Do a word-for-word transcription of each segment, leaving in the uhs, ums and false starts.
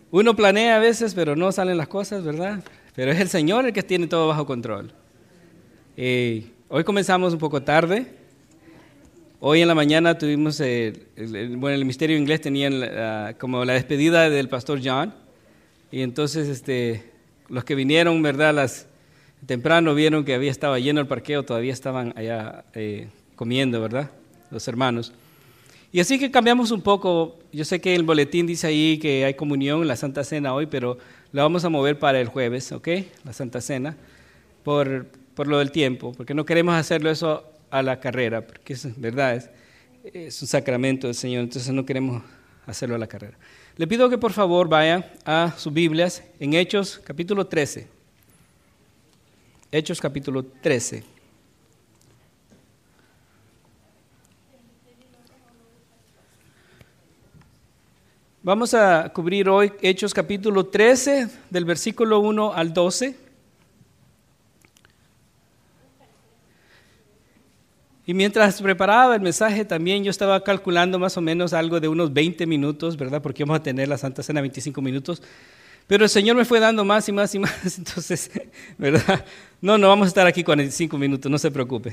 Uno planea a veces, pero no salen las cosas, ¿verdad? Pero es el Señor el que tiene todo bajo control. Eh, hoy comenzamos un poco tarde. Hoy en la mañana tuvimos, el, el, bueno, el Ministerio Inglés tenía uh, como la despedida del Pastor John. Y entonces este, los que vinieron, ¿verdad? Las, temprano vieron que había estado lleno el parqueo, todavía estaban allá eh, comiendo, ¿verdad? Los hermanos. Y así que cambiamos un poco. Yo sé que el boletín dice ahí que hay comunión, la Santa Cena hoy, pero la vamos a mover para el jueves, ¿ok? La Santa Cena, por, por lo del tiempo, porque no queremos hacerlo eso a la carrera, porque es verdad, es, es un sacramento del Señor, entonces no queremos hacerlo a la carrera. Le pido que por favor vaya a sus Biblias en Hechos capítulo trece. Hechos capítulo trece. Vamos a cubrir hoy Hechos capítulo trece, del versículo uno al doce. Y mientras preparaba el mensaje también yo estaba calculando más o menos algo de unos veinte minutos, ¿verdad? Porque vamos a tener la Santa Cena veinticinco minutos. Pero el Señor me fue dando más y más y más, entonces, ¿verdad? No, no vamos a estar aquí cuarenta y cinco minutos, no se preocupe.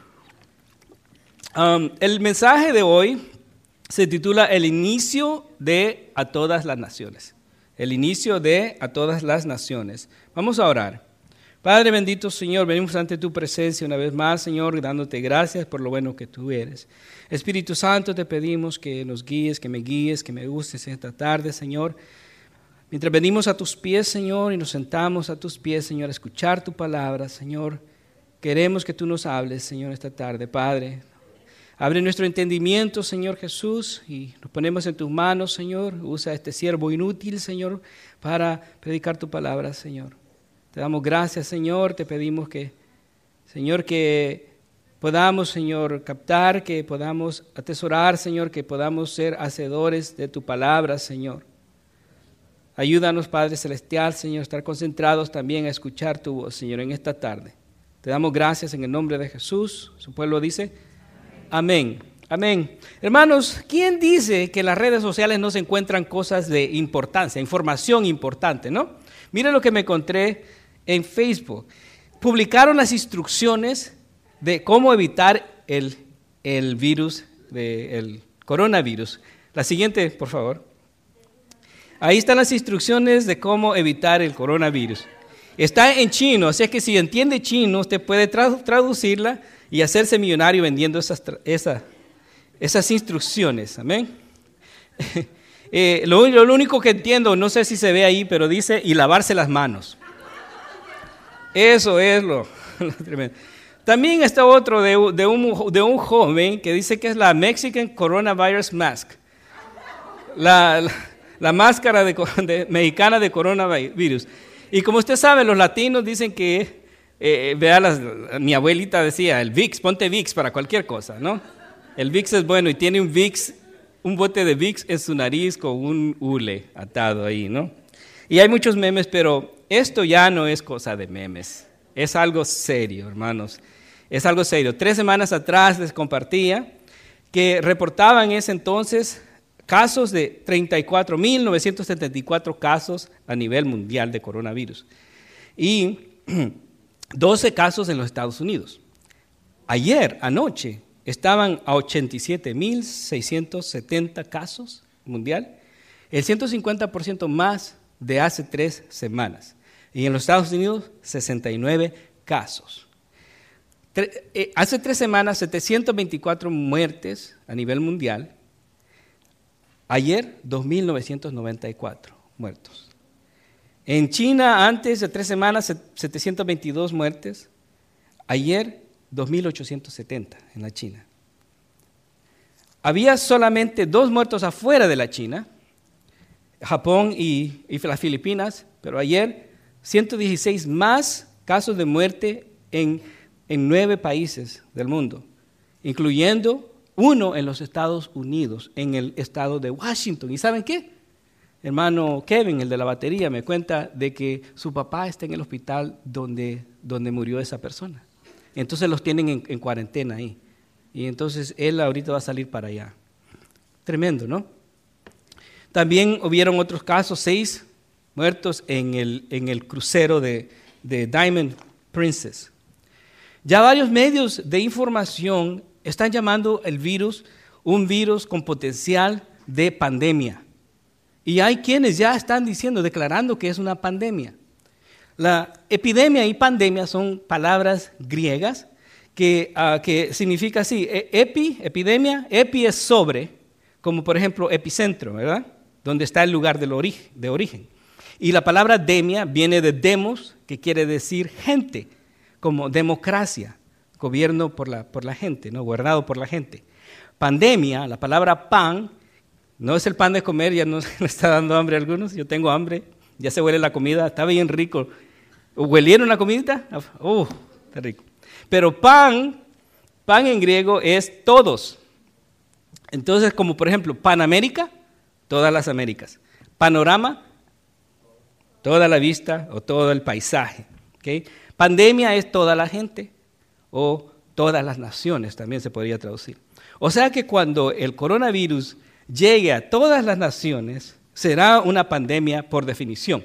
Um, el mensaje de hoy se titula El inicio de a todas las naciones. El inicio de a todas las naciones. Vamos a orar. Padre bendito Señor, venimos ante tu presencia una vez más, Señor, dándote gracias por lo bueno que tú eres. Espíritu Santo, te pedimos que nos guíes, que me guíes, que me gustes esta tarde, Señor. Mientras venimos a tus pies, Señor, y nos sentamos a tus pies, Señor, a escuchar tu palabra, Señor, queremos que tú nos hables, Señor, esta tarde, Padre. Abre nuestro entendimiento, Señor Jesús, y nos ponemos en tus manos, Señor. Usa este siervo inútil, Señor, para predicar tu palabra, Señor. Te damos gracias, Señor. Te pedimos que, Señor, que podamos, Señor, captar, que podamos atesorar, Señor, que podamos ser hacedores de tu palabra, Señor. Ayúdanos, Padre Celestial, Señor, a estar concentrados también a escuchar tu voz, Señor, en esta tarde. Te damos gracias en el nombre de Jesús. Su pueblo dice... Amén, amén. Hermanos, ¿quién dice que en las redes sociales no se encuentran cosas de importancia, información importante, no? Miren lo que me encontré en Facebook. Publicaron las instrucciones de cómo evitar el, el virus, de, el coronavirus. La siguiente, por favor. Ahí están las instrucciones de cómo evitar el coronavirus. Está en chino, así que si entiende chino, usted puede tradu- traducirla y hacerse millonario vendiendo esas, esa, esas instrucciones. Amén. eh, lo, lo único que entiendo, no sé si se ve ahí, pero dice, y lavarse las manos. Eso es lo, lo tremendo. También está otro de, de, un, de un joven que dice que es la Mexican Coronavirus Mask. La, la, la máscara de, de, mexicana de coronavirus. Y como usted sabe, los latinos dicen que... Eh, vea, las, mi abuelita decía, el Vicks, ponte Vicks para cualquier cosa, ¿no? El Vicks es bueno y tiene un Vicks, un bote de Vicks en su nariz con un hule atado ahí, ¿no? Y hay muchos memes, pero esto ya no es cosa de memes, es algo serio, hermanos, es algo serio. Tres semanas atrás les compartía que reportaban en ese entonces casos de treinta y cuatro mil novecientos setenta y cuatro casos a nivel mundial de coronavirus. Y... doce casos en los Estados Unidos. Ayer, anoche, estaban a ochenta y siete mil seiscientos setenta casos mundial, el ciento cincuenta por ciento más de hace tres semanas. Y en los Estados Unidos, sesenta y nueve casos. Tre- eh, hace tres semanas, setecientas veinticuatro muertes a nivel mundial. Ayer, dos mil novecientos noventa y cuatro muertos. En China, antes de tres semanas, setecientas veintidós muertes. Ayer, dos mil ochocientos setenta en la China. Había solamente dos muertos afuera de la China, Japón y, y las Filipinas, pero ayer, ciento dieciséis más casos de muerte en, en nueve países del mundo, incluyendo uno en los Estados Unidos, en el estado de Washington. ¿Y saben qué? Hermano Kevin, el de la batería, me cuenta de que su papá está en el hospital donde, donde murió esa persona. Entonces los tienen en, en cuarentena ahí. Y entonces él ahorita va a salir para allá. Tremendo, ¿no? También hubieron otros casos, seis muertos en el, en el crucero de, de Diamond Princess. Ya varios medios de información están llamando el virus un virus con potencial de pandemia. Y hay quienes ya están diciendo, declarando que es una pandemia. La epidemia y pandemia son palabras griegas que, uh, que significa así, epi, epidemia, epi es sobre, como por ejemplo epicentro, ¿verdad? Donde está el lugar del origen, de origen. Y la palabra demia viene de demos, que quiere decir gente, como democracia, gobierno por la, por la gente, ¿no? Gobernado por la gente. Pandemia, la palabra pan, no es el pan de comer, ya nos le está dando hambre a algunos, yo tengo hambre, ya se huele la comida, está bien rico. ¿Huelieron la comidita? ¡Uh, está rico! Pero pan, pan en griego es todos. Entonces, como por ejemplo, Panamérica, todas las Américas. Panorama, toda la vista o todo el paisaje. ¿Okay? Pandemia es toda la gente o todas las naciones, también se podría traducir. O sea que cuando el coronavirus llegue a todas las naciones, será una pandemia por definición.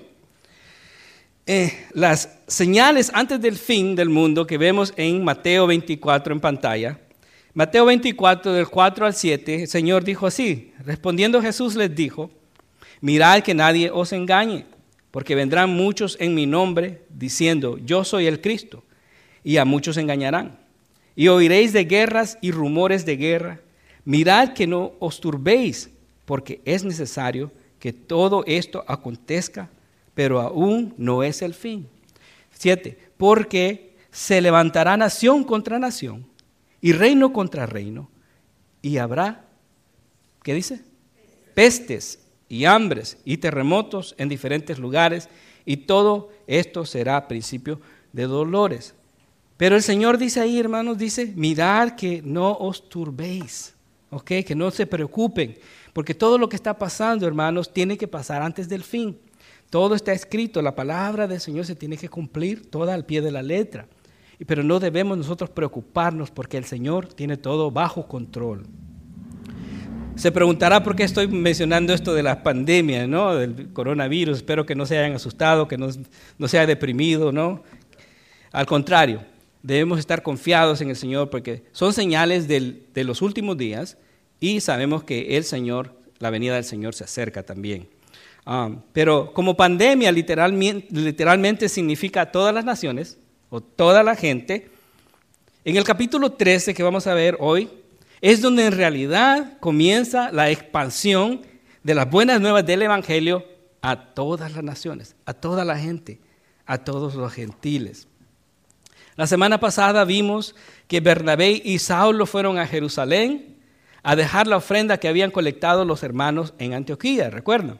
Eh, las señales antes del fin del mundo que vemos en Mateo veinticuatro en pantalla, Mateo veinticuatro, del cuatro al siete, el Señor dijo así, respondiendo Jesús les dijo, mirad que nadie os engañe, porque vendrán muchos en mi nombre diciendo, yo soy el Cristo, y a muchos engañarán. Y oiréis de guerras y rumores de guerra. Mirad que no os turbéis, porque es necesario que todo esto acontezca, pero aún no es el fin. Siete, porque se levantará nación contra nación y reino contra reino, y habrá, ¿qué dice? Pestes y hambres y terremotos en diferentes lugares, y todo esto será principio de dolores. Pero el Señor dice ahí, hermanos, dice, mirad que no os turbéis, ¿ok? Que no se preocupen, porque todo lo que está pasando, hermanos, tiene que pasar antes del fin. Todo está escrito, la palabra del Señor se tiene que cumplir toda al pie de la letra. Pero no debemos nosotros preocuparnos porque el Señor tiene todo bajo control. Se preguntará por qué estoy mencionando esto de la pandemia, ¿no? Del coronavirus. Espero que no se hayan asustado, que no, no se haya deprimido, ¿no? Al contrario, debemos estar confiados en el Señor porque son señales del, de los últimos días y sabemos que el Señor, la venida del Señor se acerca también. Um, pero como pandemia literalmente, literalmente significa todas las naciones o toda la gente, en el capítulo trece que vamos a ver hoy, es donde en realidad comienza la expansión de las buenas nuevas del Evangelio a todas las naciones, a toda la gente, a todos los gentiles. La semana pasada vimos que Bernabé y Saulo fueron a Jerusalén a dejar la ofrenda que habían colectado los hermanos en Antioquía, ¿recuerdan?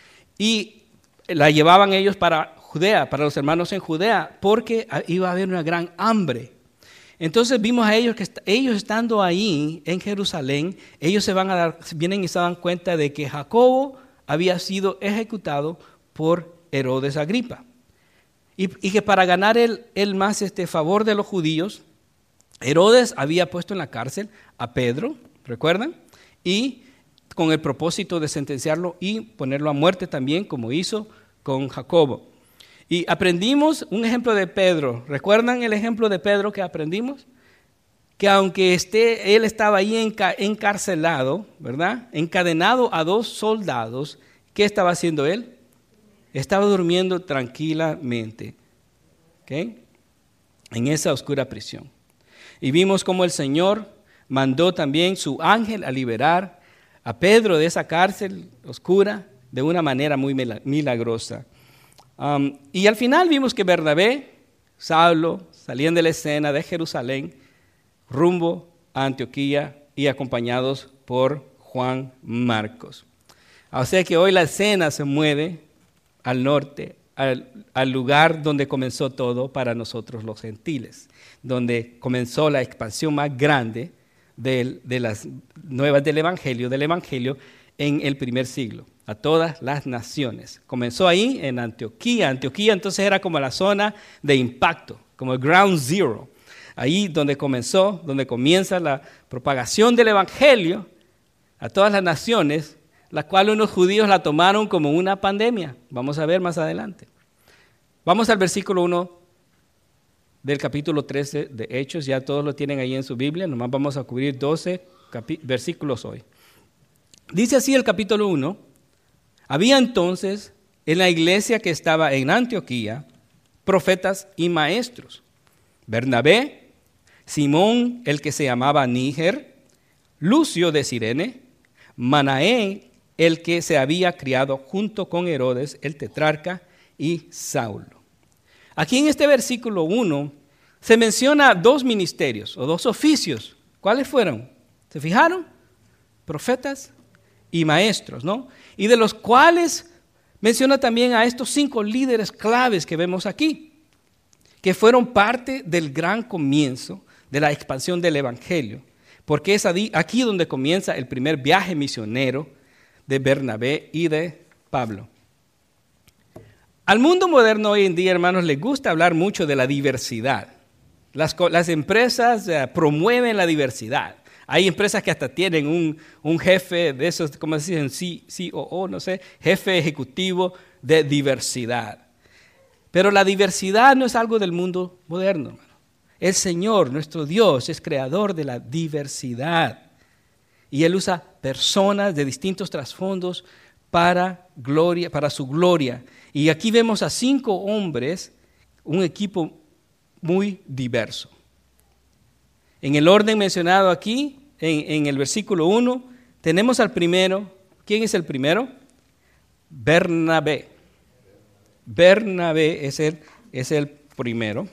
Y la llevaban ellos para Judea, para los hermanos en Judea, porque iba a haber una gran hambre. Entonces vimos a ellos que ellos estando ahí en Jerusalén, ellos se van a dar, vienen y se dan cuenta de que Jacobo había sido ejecutado por Herodes Agripa. Y, y que para ganar él, él más este favor de los judíos, Herodes había puesto en la cárcel a Pedro, ¿recuerdan? Y con el propósito de sentenciarlo y ponerlo a muerte también, como hizo con Jacobo. Y aprendimos un ejemplo de Pedro. ¿Recuerdan el ejemplo de Pedro que aprendimos? Que aunque esté, él estaba ahí enca, encarcelado, ¿verdad? Encadenado a dos soldados, ¿qué estaba haciendo él? Estaba durmiendo tranquilamente, ¿okay? En esa oscura prisión. Y vimos cómo el Señor mandó también su ángel a liberar a Pedro de esa cárcel oscura de una manera muy milagrosa. Um, y al final vimos que Bernabé, Saulo, salían de la escena de Jerusalén rumbo a Antioquía y acompañados por Juan Marcos. O sea que hoy la escena se mueve al norte, al, al lugar donde comenzó todo para nosotros los gentiles, donde comenzó la expansión más grande de, de las nuevas del Evangelio, del Evangelio en el primer siglo, a todas las naciones. Comenzó ahí en Antioquía. Antioquía entonces era como la zona de impacto, como el ground zero. Ahí donde comenzó, donde comienza la propagación del Evangelio a todas las naciones, la cual unos judíos la tomaron como una pandemia. Vamos a ver más adelante. Vamos al versículo uno del capítulo trece de Hechos, ya todos lo tienen ahí en su Biblia, nomás vamos a cubrir doce capi- versículos hoy. Dice así el capítulo uno, había entonces en la iglesia que estaba en Antioquía profetas y maestros, Bernabé, Simón el que se llamaba Níger, Lucio de Cirene, Manaén el que se había criado junto con Herodes el tetrarca y Saulo. Aquí en este versículo uno se menciona dos ministerios o dos oficios. ¿Cuáles fueron? ¿Se fijaron? Profetas y maestros, ¿no? Y de los cuales menciona también a estos cinco líderes claves que vemos aquí, que fueron parte del gran comienzo de la expansión del evangelio, porque es aquí donde comienza el primer viaje misionero de Bernabé y de Pablo. Al mundo moderno hoy en día, hermanos, les gusta hablar mucho de la diversidad. Las, las empresas uh, promueven la diversidad. Hay empresas que hasta tienen un, un jefe de esos, como se dicen, C O O, no sé, jefe ejecutivo de diversidad. Pero la diversidad no es algo del mundo moderno, hermano. El Señor, nuestro Dios, es creador de la diversidad. Y Él usa personas de distintos trasfondos para, gloria, para su gloria. Y aquí vemos a cinco hombres, un equipo muy diverso. En el orden mencionado aquí, en, en el versículo uno, tenemos al primero. ¿Quién es el primero? Bernabé. Bernabé es el, es el primero.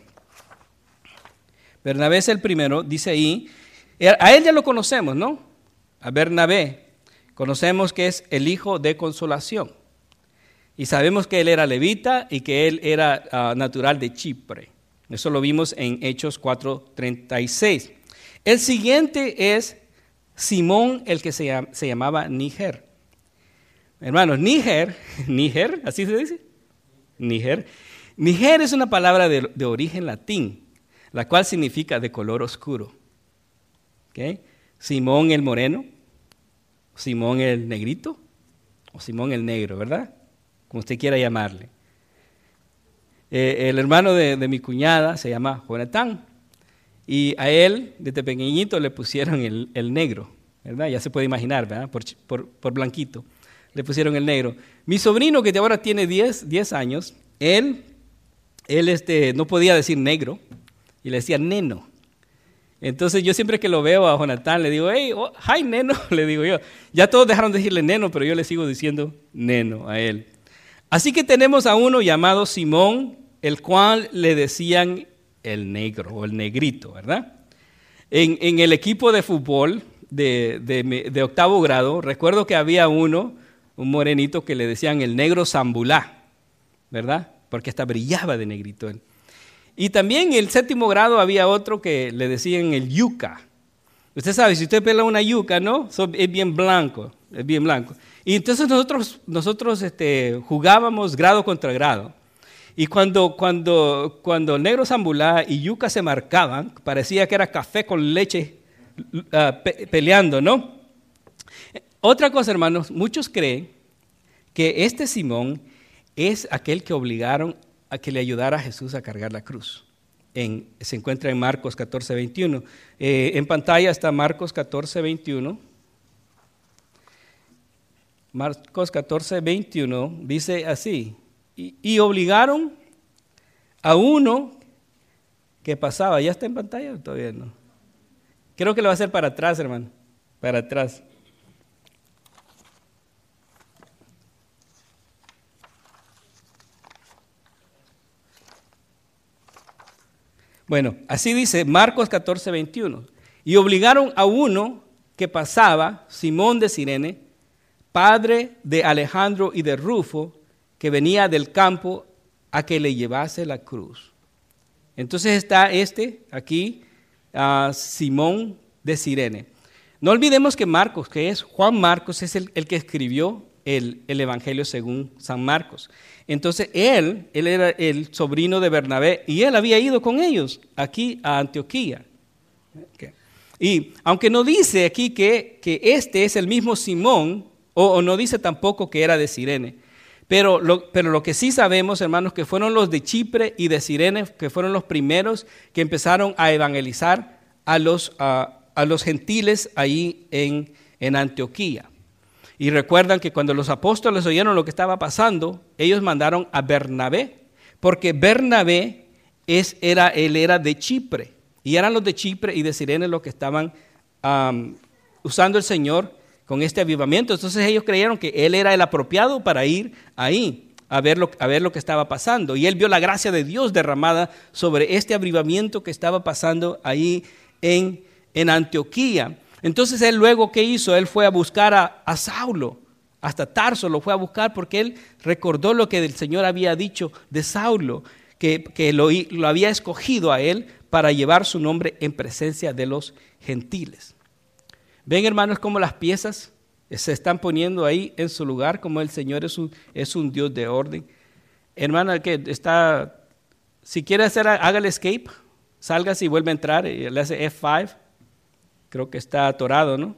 Bernabé es el primero, dice ahí. A él ya lo conocemos, ¿no? A Bernabé. Conocemos que es el hijo de consolación. Y sabemos que él era levita y que él era uh, natural de Chipre. Eso lo vimos en Hechos cuatro treinta y seis. El siguiente es Simón, el que se, llam, se llamaba Níger. Hermanos, Níger, Níger, ¿así se dice? Níger. Níger es una palabra de, de origen latín, la cual significa de color oscuro. ¿Okay? Simón el moreno, Simón el negrito, o Simón el negro, ¿verdad? Como usted quiera llamarle. Eh, el hermano de, de mi cuñada se llama Jonatán, y a él, desde pequeñito, le pusieron el, el negro, ¿verdad? Ya se puede imaginar, ¿verdad? Por, por, por blanquito, le pusieron el negro. Mi sobrino, que ahora tiene diez años, él, él este, no podía decir negro, y le decía neno. Entonces yo siempre que lo veo a Jonatán le digo, hey, oh, hi neno, le digo yo. Ya todos dejaron de decirle neno, pero yo le sigo diciendo neno a él. Así que tenemos a uno llamado Simón, el cual le decían el negro o el negrito, ¿verdad? En, en el equipo de fútbol de, de, de octavo grado, recuerdo que había uno, un morenito que le decían el negro Zambulá, ¿verdad? Porque hasta brillaba de negrito él. Y también en el séptimo grado había otro que le decían el yuca. Usted sabe, si usted pela una yuca, ¿no? Es bien blanco, es bien blanco. Y entonces nosotros, nosotros este, jugábamos grado contra grado. Y cuando, cuando, cuando el negro Zambulá y yuca se marcaban, parecía que era café con leche uh, pe peleando, ¿no? Otra cosa, hermanos, muchos creen que este Simón es aquel que obligaron a que le ayudara a Jesús a cargar la cruz. En, se encuentra en Marcos catorce veintiuno. Eh, en pantalla está Marcos catorce veintiuno. Marcos catorce veintiuno dice así, y, y obligaron a uno que pasaba. ¿Ya está en pantalla o todavía no? Creo que lo va a hacer para atrás, hermano, para atrás. Bueno, así dice Marcos catorce veintiuno. Y obligaron a uno que pasaba, Simón de Cirene, padre de Alejandro y de Rufo, que venía del campo, a que le llevase la cruz. Entonces está este aquí, uh, Simón de Cirene. No olvidemos que Marcos, que es Juan Marcos, es el, el que escribió el, el Evangelio según San Marcos. Entonces él, él era el sobrino de Bernabé y él había ido con ellos aquí a Antioquía. Okay. Y aunque no dice aquí que, que este es el mismo Simón o, o no dice tampoco que era de Cirene. Pero lo, pero lo que sí sabemos, hermanos, que fueron los de Chipre y de Cirene, que fueron los primeros que empezaron a evangelizar a los, a, a los gentiles ahí en, en Antioquía. Y recuerdan que cuando los apóstoles oyeron lo que estaba pasando, ellos mandaron a Bernabé, porque Bernabé es, era, él era de Chipre, y eran los de Chipre y de Cirene los que estaban um, usando el Señor con este avivamiento. Entonces ellos creyeron que él era el apropiado para ir ahí a ver, lo, a ver lo que estaba pasando. Y él vio la gracia de Dios derramada sobre este avivamiento que estaba pasando ahí en, en Antioquía. Entonces él luego, ¿qué hizo? Él fue a buscar a, a Saulo, hasta Tarso lo fue a buscar porque él recordó lo que el Señor había dicho de Saulo, que, que lo, lo había escogido a él para llevar su nombre en presencia de los gentiles. Ven, hermanos, cómo las piezas se están poniendo ahí en su lugar, como el Señor es un, es un Dios de orden. Hermana, que está, si quiere hacer, haga el escape, salga y vuelve a entrar, y le hace F cinco, creo que está atorado, ¿no?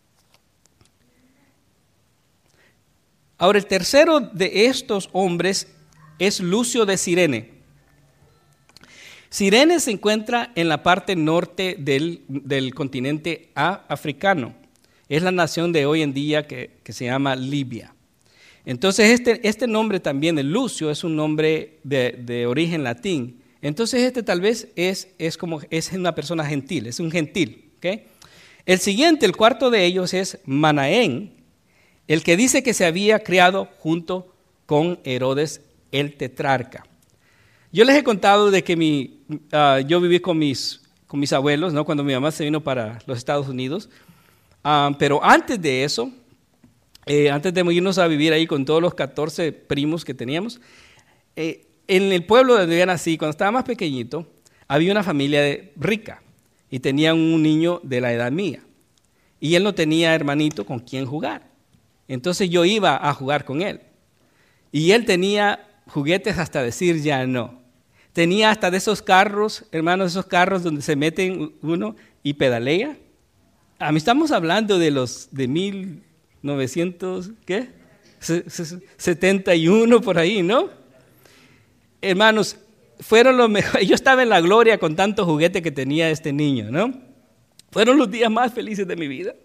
Ahora, el tercero de estos hombres es Lucio de Cirene. Cirene se encuentra en la parte norte del, del continente africano. Es la nación de hoy en día que, que se llama Libia. Entonces este, este nombre también de Lucio es un nombre de, de origen latín. Entonces este tal vez es, es, como, es una persona gentil, es un gentil. ¿Okay? El siguiente, el cuarto de ellos es Manaén, el que dice que se había criado junto con Herodes el tetrarca. Yo les he contado de que mi, uh, yo viví con mis, con mis abuelos, ¿no? Cuando mi mamá se vino para los Estados Unidos. Um, pero antes de eso, eh, antes de irnos a vivir ahí con todos los catorce primos que teníamos, eh, en el pueblo donde yo nací, cuando estaba más pequeñito, había una familia de, rica y tenían un niño de la edad mía. Y él no tenía hermanito con quien jugar. Entonces yo iba a jugar con él. Y él tenía juguetes hasta decir ya no. Tenía hasta de esos carros, hermanos, esos carros donde se meten uno y pedalea. A mí estamos hablando de los de mil novecientos, ¿qué? setenta y uno por ahí, ¿no? Hermanos, fueron los mejores. Yo estaba en la gloria con tanto juguete que tenía este niño, ¿no? Fueron los días más felices de mi vida,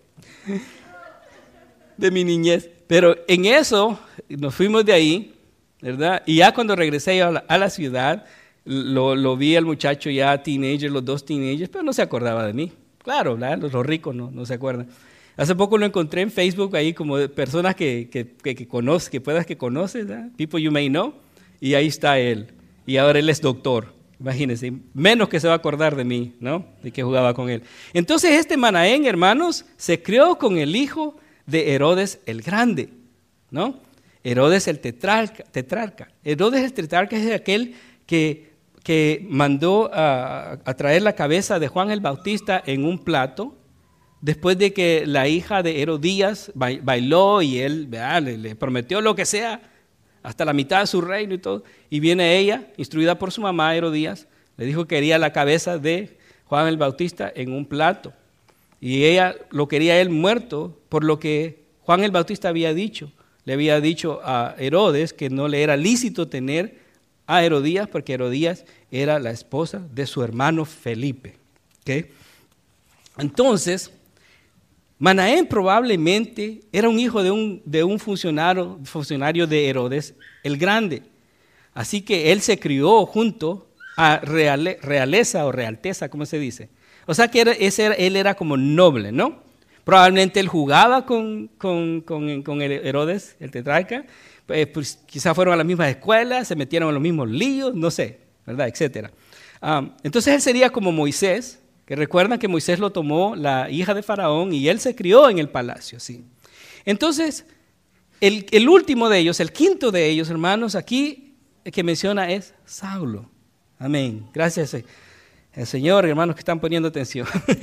de mi niñez. Pero en eso nos fuimos de ahí, ¿verdad? Y ya cuando regresé a la, a la ciudad, Lo, lo vi al muchacho ya teenager, los dos teenagers, pero no se acordaba de mí. Claro, los, los ricos no, no se acuerdan. Hace poco lo encontré en Facebook ahí como de personas que, que, que, que conoces, que puedas que conoces, ¿verdad? People you may know, y ahí está él. Y ahora él es doctor, imagínense, menos que se va a acordar de mí, ¿no? De que jugaba con él. Entonces este Manaén, hermanos, se crió con el hijo de Herodes el Grande, ¿no? Herodes el tetrarca. tetrarca. Herodes el tetrarca es aquel que que mandó a, a traer la cabeza de Juan el Bautista en un plato, después de que la hija de Herodías bailó y él ¿verdad? Le, le prometió lo que sea, hasta la mitad de su reino y todo, y viene ella, instruida por su mamá Herodías, le dijo que quería la cabeza de Juan el Bautista en un plato, y ella lo quería él muerto, por lo que Juan el Bautista había dicho, le había dicho a Herodes que no le era lícito tener a Herodías, porque Herodías era la esposa de su hermano Felipe. ¿Okay? Entonces, Manaén probablemente era un hijo de un, de un funcionario, funcionario de Herodes el Grande. Así que él se crió junto a reale, realeza o realteza, ¿cómo se dice? O sea que era, ese era, él era como noble, ¿no? Probablemente él jugaba con, con, con, con Herodes, el tetrarca, eh, pues quizás fueron a las mismas escuelas, se metieron en los mismos líos, no sé, ¿verdad? Etcétera. Um, entonces él sería como Moisés, que recuerdan que Moisés lo tomó la hija de Faraón y él se crió en el palacio, ¿sí? Entonces, el, el último de ellos, el quinto de ellos, hermanos, aquí el que menciona es Saulo. Amén. Gracias al Señor, hermanos que están poniendo atención.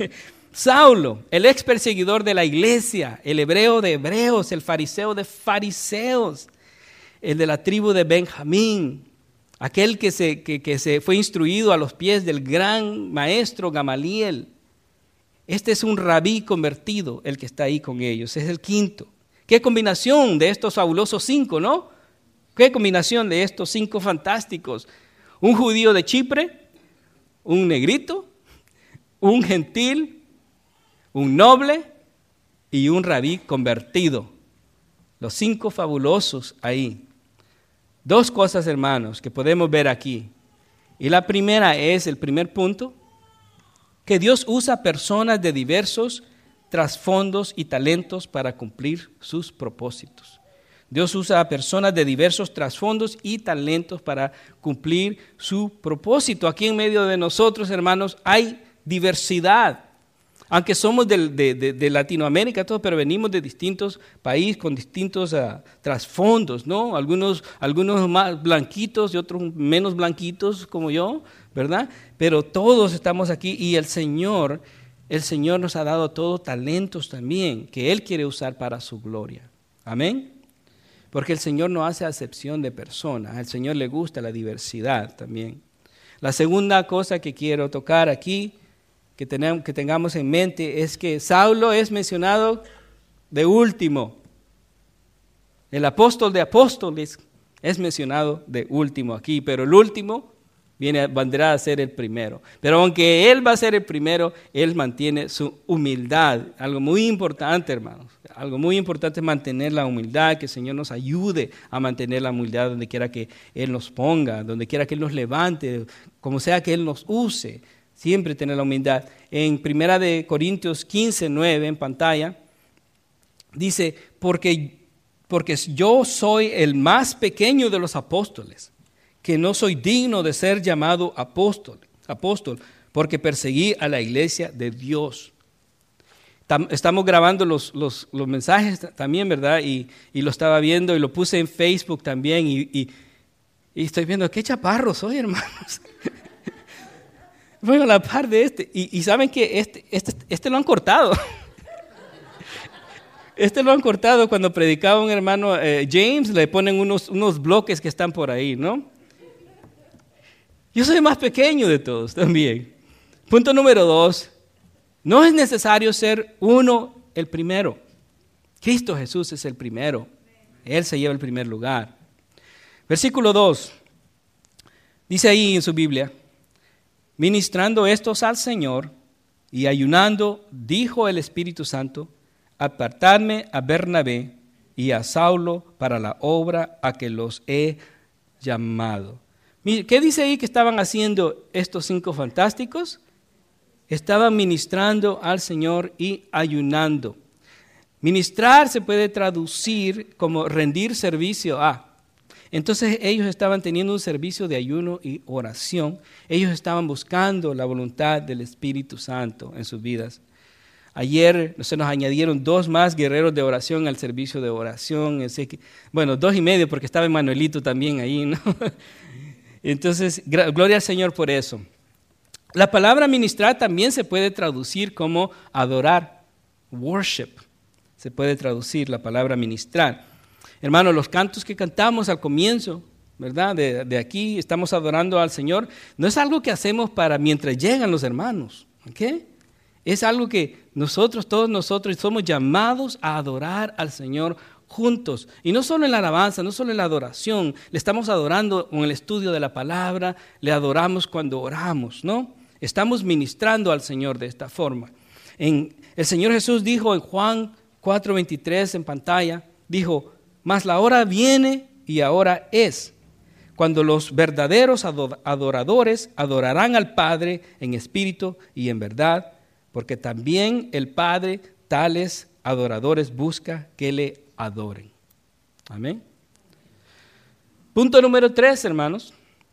Saulo, el ex perseguidor de la iglesia, el hebreo de hebreos, el fariseo de fariseos, el de la tribu de Benjamín, aquel que se, que, que se fue instruido a los pies del gran maestro Gamaliel. Este es un rabí convertido, el que está ahí con ellos, es el quinto, Qué combinación de estos fabulosos cinco, ¿no? Qué combinación de estos cinco fantásticos. Un judío de Chipre, un negrito, un gentil, un noble y un rabí convertido. Los cinco fabulosos ahí. Dos cosas, hermanos, que podemos ver aquí. Y la primera es, el primer punto, que Dios usa personas de diversos trasfondos y talentos para cumplir sus propósitos. Dios usa a personas de diversos trasfondos y talentos para cumplir su propósito. Aquí en medio de nosotros, hermanos, hay diversidad. Aunque somos de, de, de, de Latinoamérica, todos, pero venimos de distintos países con distintos uh, trasfondos, ¿no? Algunos, algunos más blanquitos y otros menos blanquitos como yo, ¿verdad? Pero todos estamos aquí y el Señor, el Señor nos ha dado todos talentos también que Él quiere usar para su gloria. Amén. Porque el Señor no hace acepción de personas, al Señor le gusta la diversidad también. La segunda cosa que quiero tocar aquí, que, tenemos, que tengamos en mente, es que Saulo es mencionado de último. El apóstol de apóstoles es mencionado de último aquí, pero el último viene, vendrá a ser el primero. Pero aunque él va a ser el primero, él mantiene su humildad. Algo muy importante, hermanos. Algo muy importante es mantener la humildad, que el Señor nos ayude a mantener la humildad donde quiera que Él nos ponga, donde quiera que Él nos levante, como sea que Él nos use. Siempre tener la humildad. En Primera de Corintios quince, nueve, en pantalla, dice, porque, porque yo soy el más pequeño de los apóstoles, que no soy digno de ser llamado apóstol, apóstol, porque perseguí a la iglesia de Dios. Estamos grabando los, los, los mensajes también, ¿verdad? Y, y lo estaba viendo y lo puse en Facebook también y, y, y estoy viendo, qué chaparro soy, hermanos. Bueno, a la par de este. Y, y saben que este, este, este lo han cortado. Este lo han cortado cuando predicaba un hermano eh, James, le ponen unos, unos bloques que están por ahí, ¿no? Yo soy el más pequeño de todos también. Punto número dos. No es necesario ser uno el primero. Cristo Jesús es el primero. Él se lleva el primer lugar. Versículo dos. Dice ahí en su Biblia, ministrando estos al Señor y ayunando, dijo el Espíritu Santo, apartadme a Bernabé y a Saulo para la obra a que los he llamado. ¿Qué dice ahí que estaban haciendo estos cinco fantásticos? Estaban ministrando al Señor y ayunando. Ministrar se puede traducir como rendir servicio a. Entonces ellos estaban teniendo un servicio de ayuno y oración. Ellos estaban buscando la voluntad del Espíritu Santo en sus vidas. Ayer se nos añadieron dos más guerreros de oración al servicio de oración. Bueno, dos y medio porque estaba Manuelito también ahí, ¿no? Entonces, gloria al Señor por eso. La palabra ministrar también se puede traducir como adorar, worship. Se puede traducir la palabra ministrar. Hermanos, los cantos que cantamos al comienzo, ¿verdad? De, de aquí estamos adorando al Señor. No es algo que hacemos para mientras llegan los hermanos, ¿ok? Es algo que nosotros, todos nosotros, somos llamados a adorar al Señor juntos. Y no solo en la alabanza, no solo en la adoración. Le estamos adorando con el estudio de la palabra, le adoramos cuando oramos, ¿no? Estamos ministrando al Señor de esta forma. En, el Señor Jesús dijo en Juan cuatro veintitrés en pantalla, dijo, mas la hora viene y ahora es, cuando los verdaderos adoradores adorarán al Padre en espíritu y en verdad, porque también el Padre tales adoradores busca que le adoren. Amén. Punto número tres, hermanos.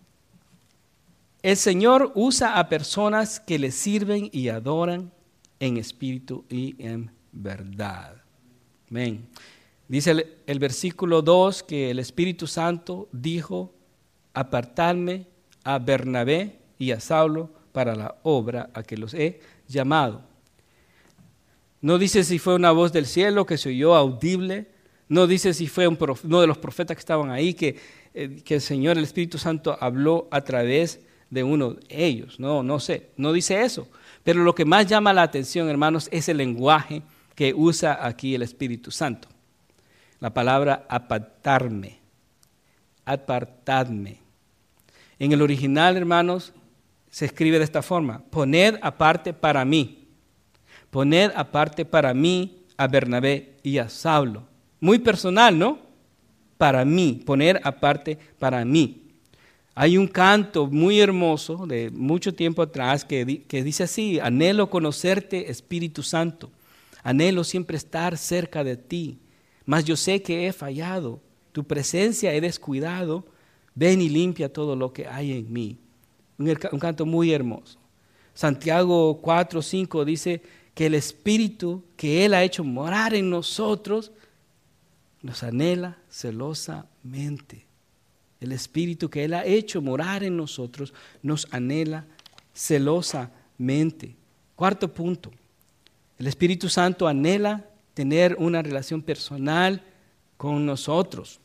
El Señor usa a personas que le sirven y adoran en espíritu y en verdad. Amén. Dice el, el versículo dos que el Espíritu Santo dijo, apartadme a Bernabé y a Saulo para la obra a que los he llamado. No dice si fue una voz del cielo que se oyó audible, no dice si fue un prof, uno de los profetas que estaban ahí, que, eh, que el Señor, el Espíritu Santo, habló a través de uno de ellos. No, no sé, no dice eso. Pero lo que más llama la atención, hermanos, es el lenguaje que usa aquí el Espíritu Santo. la palabra apartarme, apartadme. En el original, hermanos, se escribe de esta forma: poned aparte para mí, poned aparte para mí a Bernabé y a Saulo. Muy personal, ¿no? Para mí, poner aparte para mí. Hay un canto muy hermoso de mucho tiempo atrás que, di, que dice así: anhelo conocerte, Espíritu Santo, anhelo siempre estar cerca de ti, mas yo sé que he fallado, tu presencia he descuidado, ven y limpia todo lo que hay en mí. Un, un canto muy hermoso. Santiago cuatro, cinco dice que el Espíritu que Él ha hecho morar en nosotros nos anhela celosamente. El Espíritu que Él ha hecho morar en nosotros nos anhela celosamente. Cuarto punto, el Espíritu Santo anhela tener una relación personal con nosotros.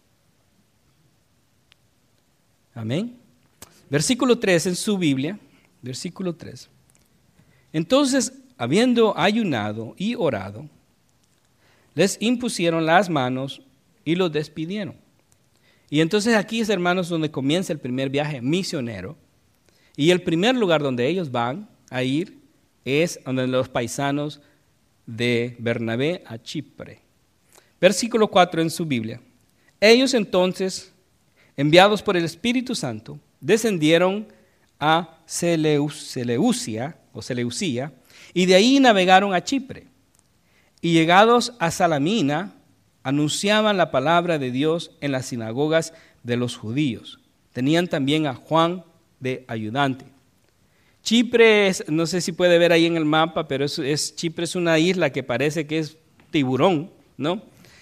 Amén. Versículo tres en su Biblia, versículo tres. Entonces, habiendo ayunado y orado, les impusieron las manos y los despidieron. Y entonces aquí es, hermanos, donde comienza el primer viaje misionero. Y el primer lugar donde ellos van a ir es donde los paisanos de Bernabé a Chipre. Versículo cuatro en su Biblia. Ellos entonces, enviados por el Espíritu Santo, descendieron a Seleus, Seleucia, o Seleucia, y de ahí navegaron a Chipre. Y llegados a Salamina, anunciaban la palabra de Dios en las sinagogas de los judíos. Tenían también a Juan de ayudante. Chipre, es, no sé si puede ver ahí en el mapa, pero es, es, Chipre es una isla que parece que es tiburón, ¿no?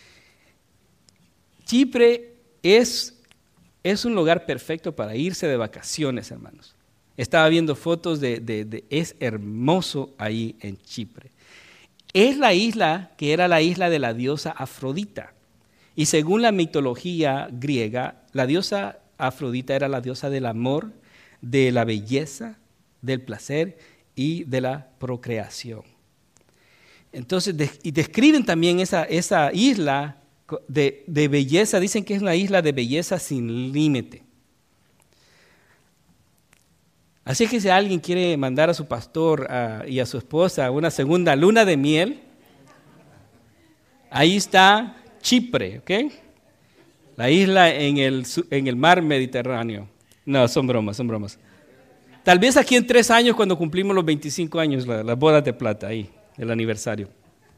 Chipre es, es un lugar perfecto para irse de vacaciones, hermanos. Estaba viendo fotos de, de, de es hermoso ahí en Chipre. Es la isla que era la isla de la diosa Afrodita. Y según la mitología griega, la diosa Afrodita era la diosa del amor, de la belleza, del placer y de la procreación. Entonces, de, y describen también esa, esa isla de, de belleza, dicen que es una isla de belleza sin límite. Así que si alguien quiere mandar a su pastor uh, y a su esposa una segunda luna de miel, ahí está Chipre, ¿ok? La isla en el, en el mar Mediterráneo. No, son bromas, son bromas. Tal vez aquí en tres años, cuando cumplimos los veinticinco años, las la bodas de plata, ahí, el aniversario.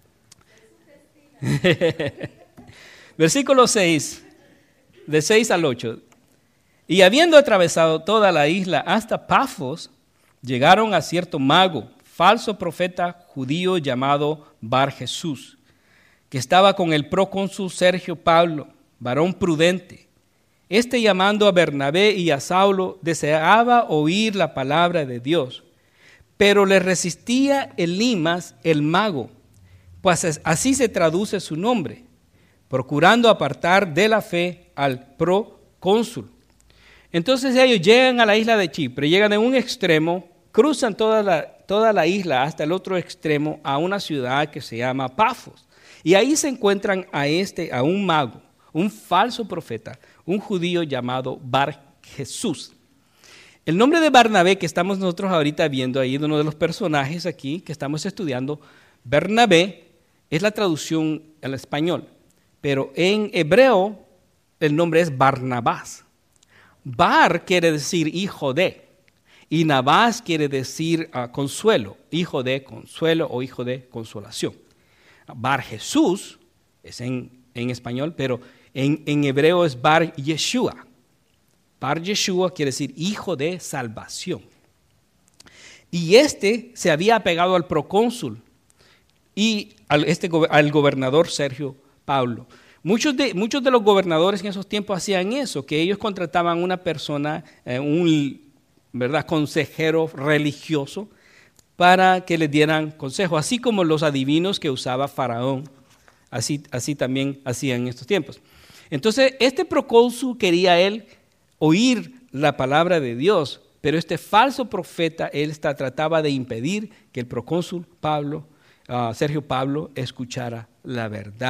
Versículo seis, de seis al ocho. Y habiendo atravesado toda la isla hasta Pafos, llegaron a cierto mago, falso profeta judío llamado Bar Jesús, que estaba con el procónsul Sergio Pablo, varón prudente. Este, llamando a Bernabé y a Saulo, deseaba oír la palabra de Dios, pero le resistía Elimas el mago, pues así se traduce su nombre, procurando apartar de la fe al procónsul. Entonces ellos llegan a la isla de Chipre, llegan en un extremo, cruzan toda la, toda la isla hasta el otro extremo a una ciudad que se llama Pafos. Y ahí se encuentran a, este, a un mago, un falso profeta, un judío llamado Bar Jesús. El nombre de Bernabé que estamos nosotros ahorita viendo ahí, de uno de los personajes aquí que estamos estudiando, Bernabé es la traducción al español, pero en hebreo el nombre es Barnabás. Bar quiere decir hijo de, y Nabás quiere decir uh, consuelo, hijo de consuelo o hijo de consolación. Bar Jesús es en, en español, pero en, en hebreo es Bar Yeshua. Bar Yeshua quiere decir hijo de salvación. Y este se había apegado al procónsul y al, este, al gobernador Sergio Pablo. Muchos de, muchos de los gobernadores en esos tiempos hacían eso, que ellos contrataban una persona, eh, un ¿verdad? consejero religioso, para que les dieran consejo, así como los adivinos que usaba Faraón, así, así también hacían en estos tiempos. Entonces, este procónsul quería él oír la palabra de Dios, pero este falso profeta, él está, trataba de impedir que el procónsul Pablo, uh, Sergio Pablo, escuchara la verdad.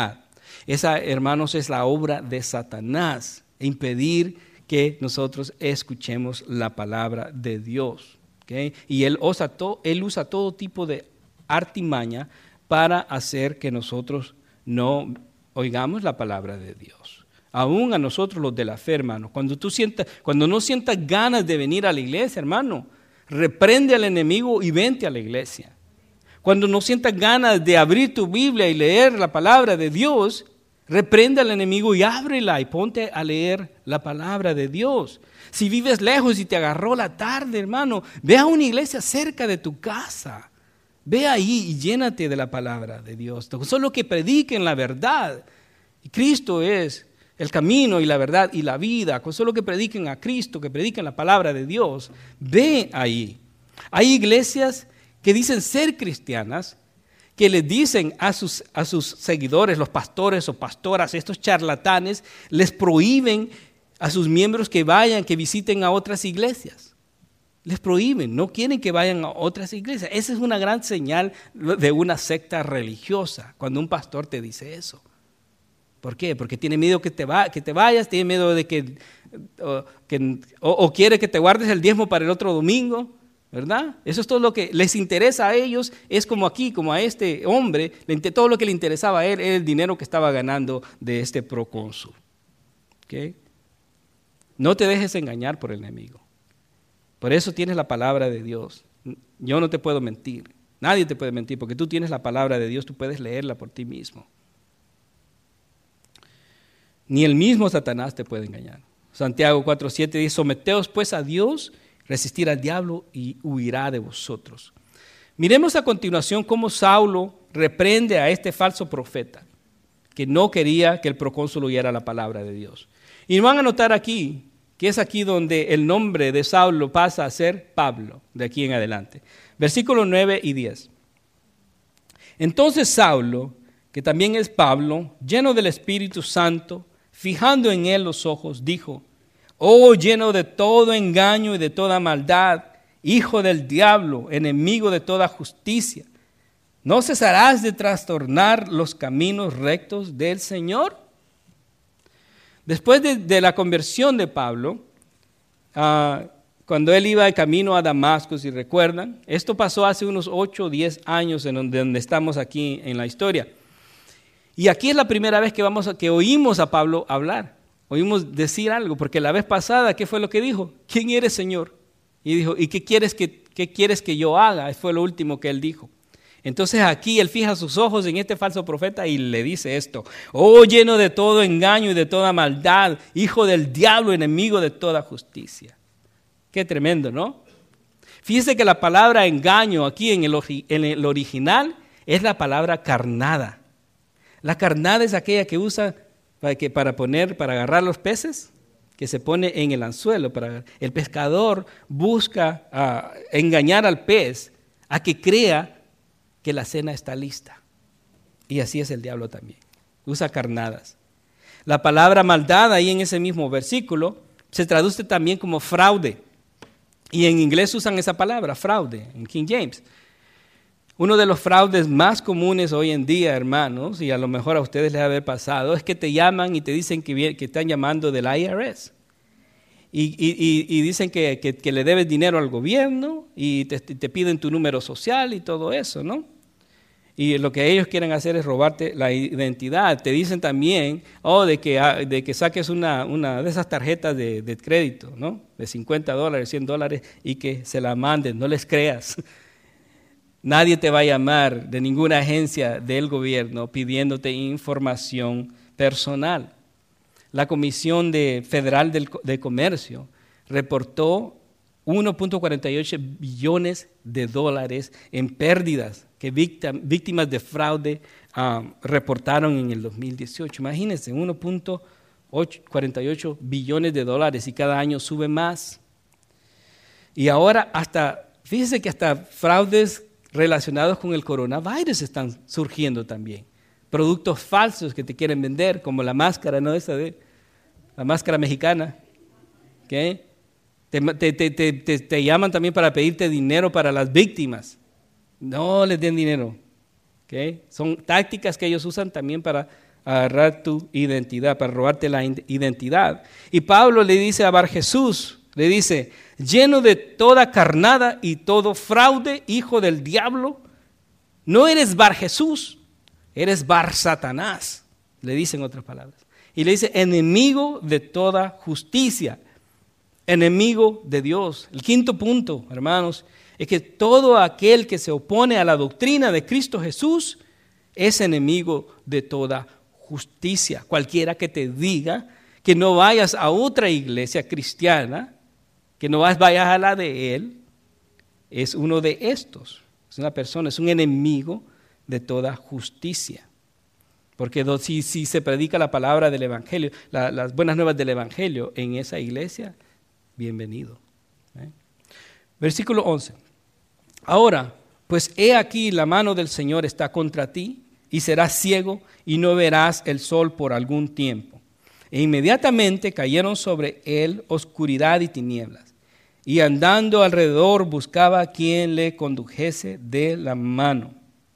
Esa, hermanos, es la obra de Satanás, impedir que nosotros escuchemos la palabra de Dios. ¿Okay? Y él usa, to, él usa todo tipo de artimaña para hacer que nosotros no oigamos la palabra de Dios. Aún a nosotros los de la fe, hermano, cuando tú sientas, cuando no sientas ganas de venir a la iglesia, hermano, reprende al enemigo y vente a la iglesia. Cuando no sientas ganas de abrir tu Biblia y leer la palabra de Dios, reprende al enemigo y ábrela y ponte a leer la palabra de Dios. Si vives lejos y te agarró la tarde, hermano, ve a una iglesia cerca de tu casa. Ve ahí y llénate de la palabra de Dios. Solo que prediquen la verdad. Y Cristo es el camino y la verdad y la vida. Solo que prediquen a Cristo, que prediquen la palabra de Dios. Ve ahí. Hay iglesias que dicen ser cristianas, que les dicen a sus, a sus seguidores, los pastores o pastoras, estos charlatanes, les prohíben a sus miembros que vayan, que visiten a otras iglesias. Les prohíben, no quieren que vayan a otras iglesias. Esa es una gran señal de una secta religiosa, cuando un pastor te dice eso. ¿Por qué? Porque tiene miedo que te, va, que te vayas, tiene miedo de que, o, que o, o quiere que te guardes el diezmo para el otro domingo, ¿verdad? Eso es todo lo que les interesa a ellos. Es como aquí, como a este hombre, todo lo que le interesaba a él era el dinero que estaba ganando de este procónsul. ¿Okay? No te dejes engañar por el enemigo. Por eso tienes la palabra de Dios. Yo no te puedo mentir. Nadie te puede mentir porque tú tienes la palabra de Dios, tú puedes leerla por ti mismo. Ni el mismo Satanás te puede engañar. Santiago cuatro siete dice, someteos pues a Dios, resistir al diablo y huirá de vosotros. Miremos a continuación cómo Saulo reprende a este falso profeta que no quería que el procónsul oyera la palabra de Dios. Y van a notar aquí que es aquí donde el nombre de Saulo pasa a ser Pablo, de aquí en adelante. Versículos nueve y diez. Entonces Saulo, que también es Pablo, lleno del Espíritu Santo, fijando en él los ojos, dijo, oh, lleno de todo engaño y de toda maldad, hijo del diablo, enemigo de toda justicia, ¿no cesarás de trastornar los caminos rectos del Señor? Después de, de la conversión de Pablo, uh, cuando él iba de camino a Damasco, si recuerdan, esto pasó hace unos ocho o diez años en donde, donde estamos aquí en la historia. Y aquí es la primera vez que, vamos a, que oímos a Pablo hablar, oímos decir algo, porque la vez pasada, ¿qué fue lo que dijo? ¿Quién eres, Señor? Y dijo, ¿y qué quieres que, qué quieres que yo haga? Fue lo último que él dijo. Entonces aquí él fija sus ojos en este falso profeta y le dice esto, oh, lleno de todo engaño y de toda maldad, hijo del diablo, enemigo de toda justicia. Qué tremendo, ¿no? Fíjese que la palabra engaño aquí en el, en el original es la palabra carnada. La carnada es aquella que usa para, que, para poner, para agarrar los peces, que se pone en el anzuelo. Para, el pescador busca uh, engañar al pez a que crea que la cena está lista. Y así es el diablo también. Usa carnadas. La palabra maldad ahí en ese mismo versículo se traduce también como fraude. Y en inglés usan esa palabra, fraude, en King James. Uno de los fraudes más comunes hoy en día, hermanos, y a lo mejor a ustedes les ha haber pasado, es que te llaman y te dicen que, que están llamando del I R S. Y, y, y dicen que, que, que le debes dinero al gobierno y te, te piden tu número social y todo eso, ¿no? Y lo que ellos quieren hacer es robarte la identidad. Te dicen también oh, de, que, de que saques una, una de esas tarjetas de, de crédito, ¿no? De cincuenta dólares, cien dólares y que se la manden. No les creas. Nadie te va a llamar de ninguna agencia del gobierno pidiéndote información personal. La Comisión de Federal del, de Comercio reportó uno punto cuarenta y ocho billones de dólares en pérdidas que víctimas de fraude um, reportaron en el dos mil dieciocho. Imagínense, uno punto cuarenta y ocho billones de dólares y cada año sube más. Y ahora hasta, fíjense que hasta fraudes relacionados con el coronavirus están surgiendo también. Productos falsos que te quieren vender, como la máscara, ¿no? Esa de la máscara mexicana. ¿Okay? Te, te, te, te, te, te llaman también para pedirte dinero para las víctimas. No les den dinero. ¿Okay? Son tácticas que ellos usan también para agarrar tu identidad, para robarte la identidad. Y Pablo le dice a Bar Jesús, le dice, lleno de toda carnada y todo fraude, hijo del diablo, no eres Bar Jesús, eres Bar Satanás, le dice en otras palabras. Y le dice, enemigo de toda justicia, enemigo de Dios. El quinto punto, hermanos, es que todo aquel que se opone a la doctrina de Cristo Jesús es enemigo de toda justicia. Cualquiera que te diga que no vayas a otra iglesia cristiana, que no vayas a la de él, es uno de estos. Es una persona, es un enemigo de toda justicia. Porque si, si se predica la palabra del Evangelio, la, las buenas nuevas del Evangelio en esa iglesia, bienvenido. ¿Eh? Versículo once. Ahora, pues he aquí la mano del Señor está contra ti, y serás ciego y no verás el sol por algún tiempo. E inmediatamente cayeron sobre él oscuridad y tinieblas, y andando alrededor buscaba a quien le condujese de la mano.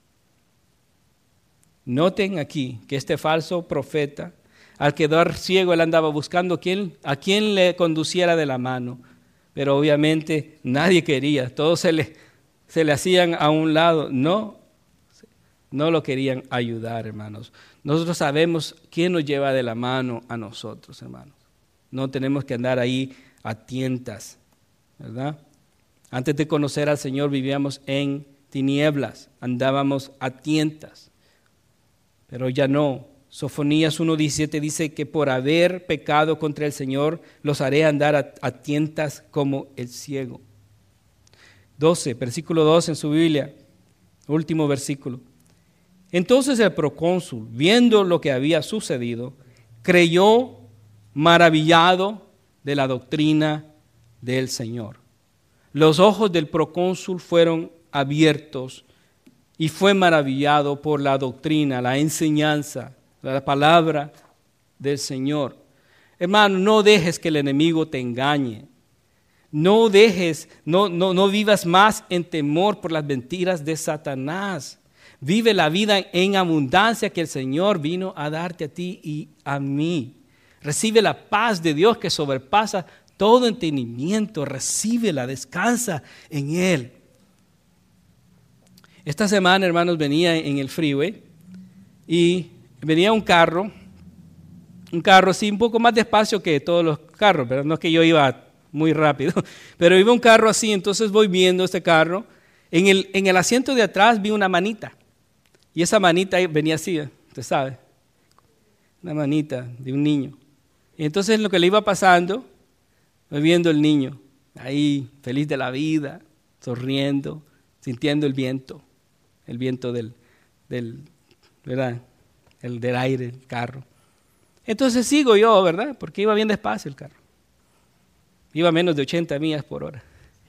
Noten aquí que este falso profeta, al quedar ciego, él andaba buscando a quien, a quien le conduciera de la mano, pero obviamente nadie quería, todos se le, se le hacían a un lado, no, no lo querían ayudar, hermanos. Nosotros sabemos quién nos lleva de la mano a nosotros, hermanos. No tenemos que andar ahí a tientas, ¿verdad? Antes de conocer al Señor vivíamos en tinieblas, andábamos a tientas, pero ya no. Sofonías uno diecisiete dice que por haber pecado contra el Señor, los haré andar a, a tientas como el ciego. doce, versículo doce en su Biblia, último versículo. Entonces el procónsul, viendo lo que había sucedido, creyó maravillado de la doctrina del Señor. Los ojos del procónsul fueron abiertos y fue maravillado por la doctrina, la enseñanza, la palabra del Señor. Hermano, no dejes que el enemigo te engañe. No dejes, no, no, no vivas más en temor por las mentiras de Satanás. Vive la vida en abundancia que el Señor vino a darte a ti y a mí. Recibe la paz de Dios que sobrepasa todo entendimiento. Recíbela, descansa en Él. Esta semana, hermanos, venía en el freeway y venía un carro, un carro así un poco más despacio que todos los carros, pero no es que yo iba muy rápido, pero iba un carro así, entonces voy viendo este carro. En el, en el asiento de atrás vi una manita. Y esa manita venía así, usted sabe, una manita de un niño. Y entonces lo que le iba pasando, voy viendo el niño, ahí feliz de la vida, sonriendo, sintiendo el viento, el viento del, del, ¿verdad? El del aire, el carro. Entonces sigo yo, ¿verdad? Porque iba bien despacio el carro. Iba a menos de ochenta millas por hora.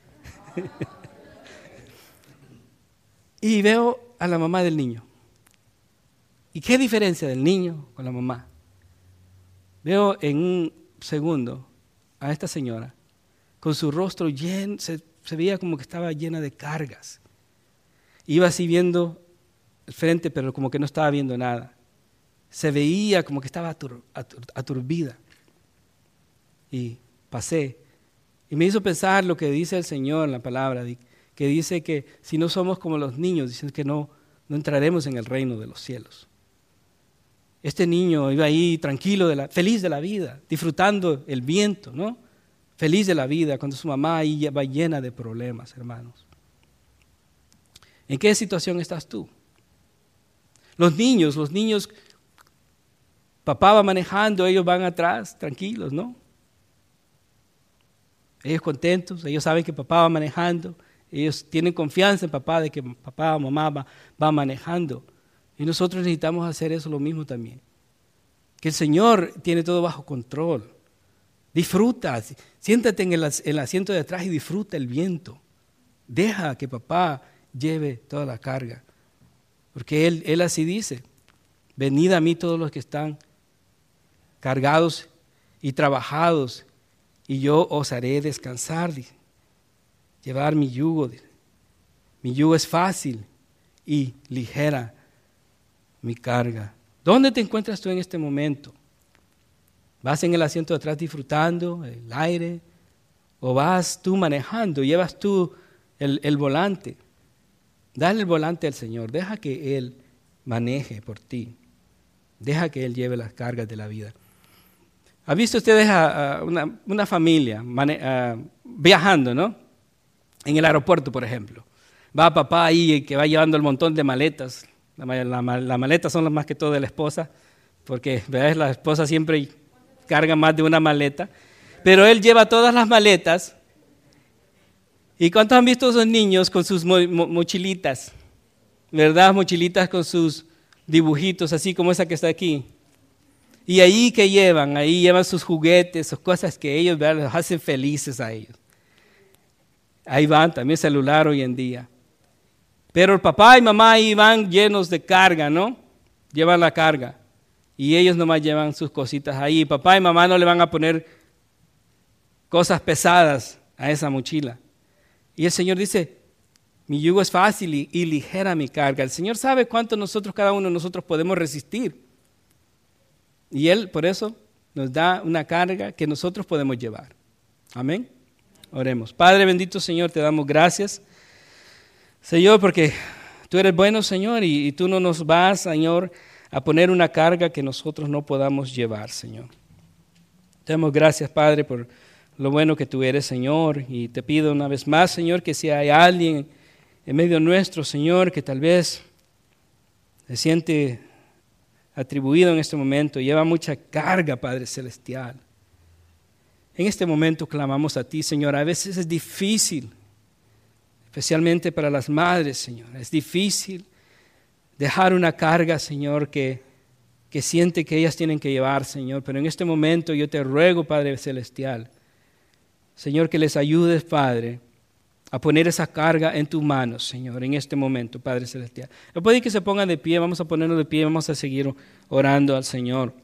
Y veo a la mamá del niño. ¿Y qué diferencia del niño con la mamá? Veo en un segundo a esta señora con su rostro lleno, se, se veía como que estaba llena de cargas. Iba así viendo el frente, pero como que no estaba viendo nada. Se veía como que estaba atur, atur, aturbida. Y pasé. Y me hizo pensar lo que dice el Señor en la palabra, que dice que si no somos como los niños, dicen que no, no entraremos en el reino de los cielos. Este niño iba ahí tranquilo, de la, feliz de la vida, disfrutando el viento, ¿no? Feliz de la vida, cuando su mamá ahí va llena de problemas, hermanos. ¿En qué situación estás tú? Los niños, los niños, papá va manejando, ellos van atrás, tranquilos, ¿no? Ellos contentos, ellos saben que papá va manejando, ellos tienen confianza en papá de que papá o mamá va, va manejando. Y nosotros necesitamos hacer eso lo mismo también. Que el Señor tiene todo bajo control. Disfruta, siéntate en el, en el asiento de atrás y disfruta el viento. Deja que papá lleve toda la carga. Porque Él, él así dice, venid a mí todos los que están cargados y trabajados, y yo os haré descansar. Dice. Llevar mi yugo. Dice. Mi yugo es fácil y ligera mi carga. ¿Dónde te encuentras tú en este momento? ¿Vas en el asiento de atrás disfrutando el aire? ¿O vas tú manejando? ¿Llevas tú el, el volante? Dale el volante al Señor. Deja que Él maneje por ti. Deja que Él lleve las cargas de la vida. ¿Han visto ustedes a, a una, una familia mane, a, viajando, ¿no? En el aeropuerto, por ejemplo. Va papá ahí que va llevando el montón de maletas. La, la, la maletas son las más que todo de la esposa, porque ¿ves? La esposa siempre carga más de una maleta. Pero él lleva todas las maletas. ¿Y cuántos han visto esos niños con sus mo mo mochilitas? ¿Verdad? Mochilitas con sus dibujitos, así como esa que está aquí. Y ahí que llevan, ahí llevan sus juguetes, sus cosas que ellos, ¿verdad?, los hacen felices a ellos. Ahí van, también celular hoy en día. Pero el papá y mamá ahí van llenos de carga, ¿no? Llevan la carga. Y ellos nomás llevan sus cositas ahí. Papá y mamá no le van a poner cosas pesadas a esa mochila. Y el Señor dice, mi yugo es fácil y, y ligera mi carga. El Señor sabe cuánto nosotros, cada uno de nosotros podemos resistir. Y Él, por eso, nos da una carga que nosotros podemos llevar. Amén. Oremos. Padre bendito, Señor, te damos gracias, Señor, porque tú eres bueno, Señor, y, y tú no nos vas, Señor, a poner una carga que nosotros no podamos llevar, Señor. Te damos gracias, Padre, por lo bueno que tú eres, Señor, y te pido una vez más, Señor, que si hay alguien en medio nuestro, Señor, que tal vez se siente atribuido en este momento, lleva mucha carga, Padre Celestial. En este momento clamamos a ti, Señor. A veces es difícil, especialmente para las madres, Señor. Es difícil dejar una carga, Señor, que, que siente que ellas tienen que llevar, Señor. Pero en este momento yo te ruego, Padre Celestial, Señor, que les ayudes, Padre, a poner esa carga en tus manos, Señor, en este momento, Padre Celestial. ¿No puede que se pongan de pie? Vamos a ponernos de pie, vamos a seguir orando al Señor.